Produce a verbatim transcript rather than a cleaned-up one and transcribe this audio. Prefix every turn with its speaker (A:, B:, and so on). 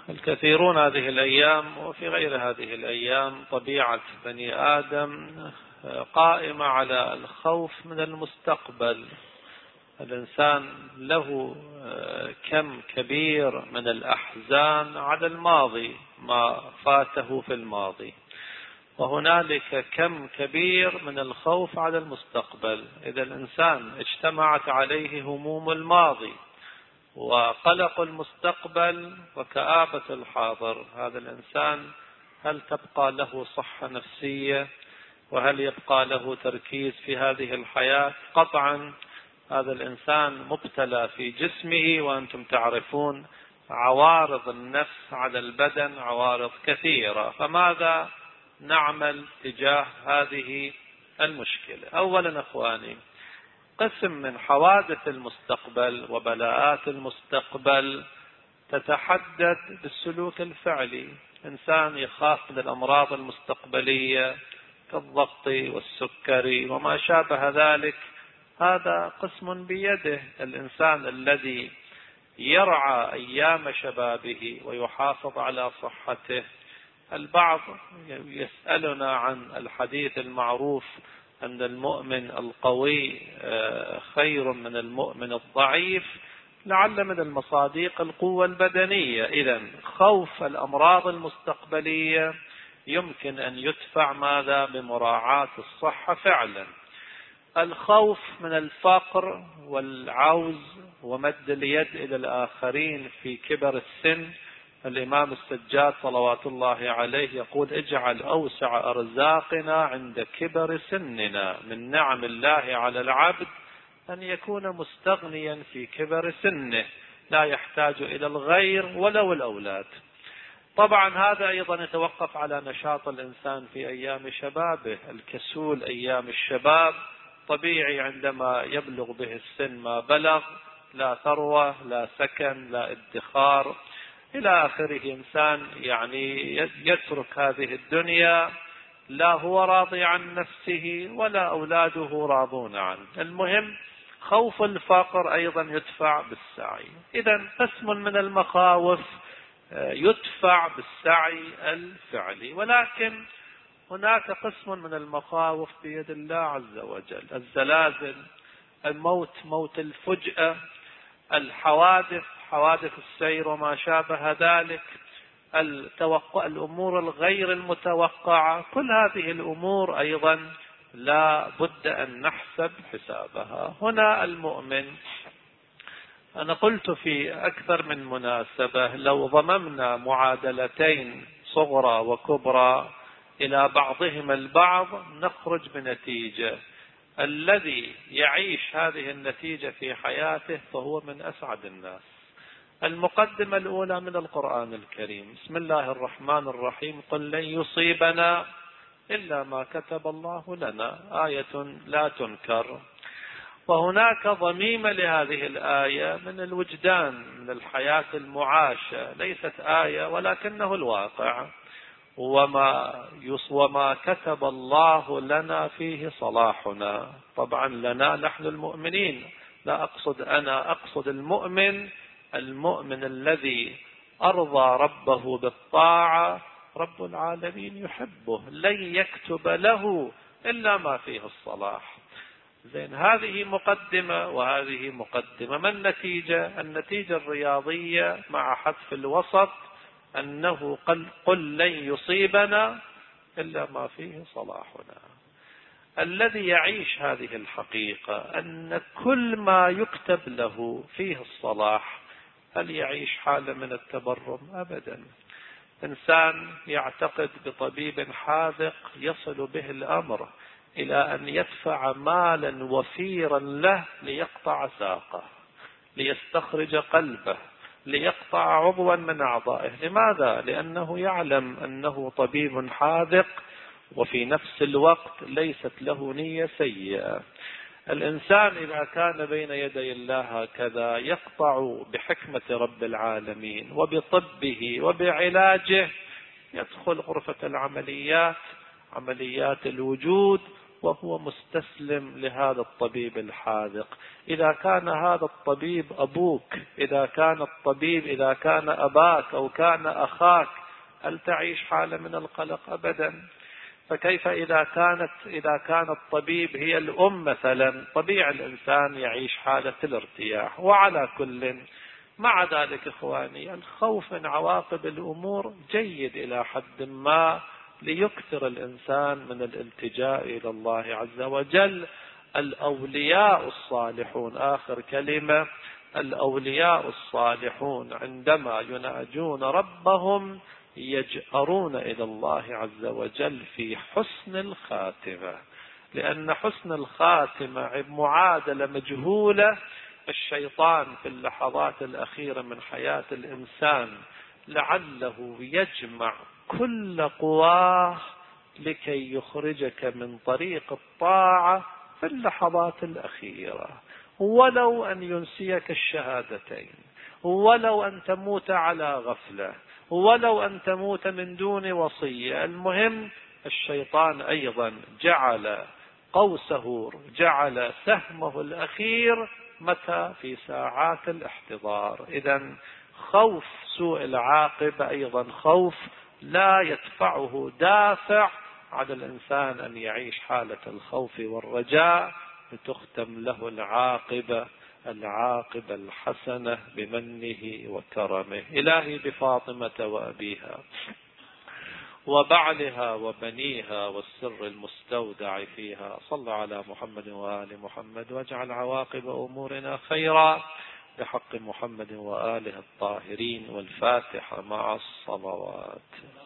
A: الكثيرون هذه الأيام وفي غير هذه الأيام طبيعة بني آدم قائمة على الخوف من المستقبل. الإنسان له كم كبير من الأحزان على الماضي، ما فاته في الماضي، وهنالك كم كبير من الخوف على المستقبل. إذا الإنسان اجتمعت عليه هموم الماضي وقلق المستقبل وكآبة الحاضر، هذا الإنسان هل تبقى له صحة نفسية؟ وهل يبقى له تركيز في هذه الحياة؟ قطعا هذا الإنسان مبتلى في جسمه، وأنتم تعرفون عوارض النفس على البدن عوارض كثيرة. فماذا نعمل تجاه هذه المشكلة؟ أولا أخواني، قسم من حوادث المستقبل وبلاءات المستقبل تتحدث بالسلوك الفعلي. إنسان يخاف من الأمراض المستقبلية كالضغط والسكري وما شابه ذلك، هذا قسم بيده. الإنسان الذي يرعى أيام شبابه ويحافظ على صحته. البعض يسألنا عن الحديث المعروف أن المؤمن القوي خير من المؤمن الضعيف، لعل من المصادق القوة البدنية. إذن خوف الأمراض المستقبلية يمكن أن يدفع ماذا؟ بمراعاة الصحة فعلا. الخوف من الفقر والعوز ومد اليد إلى الآخرين في كبر السن. الإمام السجاد صلوات الله عليه يقول: اجعل أوسع أرزاقنا عند كبر سننا. من نعم الله على العبد أن يكون مستغنيا في كبر سنه، لا يحتاج إلى الغير ولو الأولاد. طبعا هذا أيضا يتوقف على نشاط الإنسان في أيام شبابه. الكسول أيام الشباب طبيعي عندما يبلغ به السن ما بلغ، لا ثروة لا سكن لا ادخار إلى آخره، إنسان يعني يترك هذه الدنيا، لا هو راضي عن نفسه ولا أولاده راضون عنه. المهم خوف الفقر أيضا يدفع بالسعي. إذن قسم من المخاوف يدفع بالسعي الفعلي، ولكن هناك قسم من المخاوف بيد الله عز وجل. الزلازل، الموت، موت الفجأة، الحوادث، حوادث السير وما شابه ذلك، التوقع، الأمور الغير المتوقعة، كل هذه الأمور أيضا لا بد أن نحسب حسابها. هنا المؤمن، أنا قلت في أكثر من مناسبة، لو ضممنا معادلتين صغرى وكبرى إلى بعضهما البعض نخرج بنتيجة. الذي يعيش هذه النتيجة في حياته فهو من أسعد الناس. المقدمة الأولى من القرآن الكريم: بسم الله الرحمن الرحيم، قل لن يصيبنا إلا ما كتب الله لنا. آية لا تنكر. وهناك ضميمة لهذه الآية من الوجدان، من الحياة المعاشة، ليست آية ولكنه الواقع. وما وما كتب الله لنا فيه صلاحنا. طبعا لنا نحن المؤمنين، لا أقصد أنا، أقصد المؤمن. المؤمن الذي أرضى ربه بالطاعة رب العالمين يحبه، لن يكتب له إلا ما فيه الصلاح. زين، هذه مقدمة وهذه مقدمة. ما النتيجة؟ النتيجة الرياضية مع حذف الوسط أنه قل, قل لن يصيبنا إلا ما فيه صلاحنا. الذي يعيش هذه الحقيقة أن كل ما يكتب له فيه الصلاح، هل يعيش حالة من التبرم؟ أبدا. إنسان يعتقد بطبيب حاذق يصل به الأمر إلى أن يدفع مالا وفيرا له ليقطع ساقه، ليستخرج قلبه، ليقطع عضوا من أعضائه. لماذا؟ لأنه يعلم أنه طبيب حاذق وفي نفس الوقت ليست له نية سيئة. الإنسان إذا كان بين يدي الله هكذا يقطع بحكمة رب العالمين وبطبه وبعلاجه، يدخل غرفة العمليات، عمليات الوجود، وهو مستسلم لهذا الطبيب الحاذق. إذا كان هذا الطبيب أبوك، إذا كان الطبيب إذا كان أباك أو كان أخاك، هل تعيش حالة من القلق؟ أبدا. فكيف إذا كانت إذا كان الطبيب هي الأم مثلا؟ طبيعي الإنسان يعيش حالة الارتياح. وعلى كل، مع ذلك إخواني، الخوف من عواقب الأمور جيد إلى حد ما، ليكثر الإنسان من الالتجاء إلى الله عز وجل. الأولياء الصالحون، آخر كلمة، الأولياء الصالحون عندما يناجون ربهم يجأرون إلى الله عز وجل في حسن الخاتمة، لأن حسن الخاتمة معادلة مجهولة. الشيطان في اللحظات الأخيرة من حياة الإنسان لعله يجمع كل قواه لكي يخرجك من طريق الطاعة في اللحظات الأخيرة، ولو أن ينسيك الشهادتين، ولو أن تموت على غفلة، ولو أن تموت من دون وصية. المهم الشيطان أيضا جعل قوسه، جعل سهمه الأخير متى؟ في ساعات الاحتضار. إذن خوف سوء العاقبة أيضا خوف لا يدفعه دافع على الإنسان أن يعيش حالة الخوف والرجاء، لتختم له العاقبة العاقبة الحسنة بمنه وكرمه. إلهي بفاطمة وأبيها وبعلها وبنيها والسر المستودع فيها، صل على محمد وآل محمد، واجعل عواقب أمورنا خيرا بحق محمد وآله الطاهرين. والفاتحة مع الصلوات.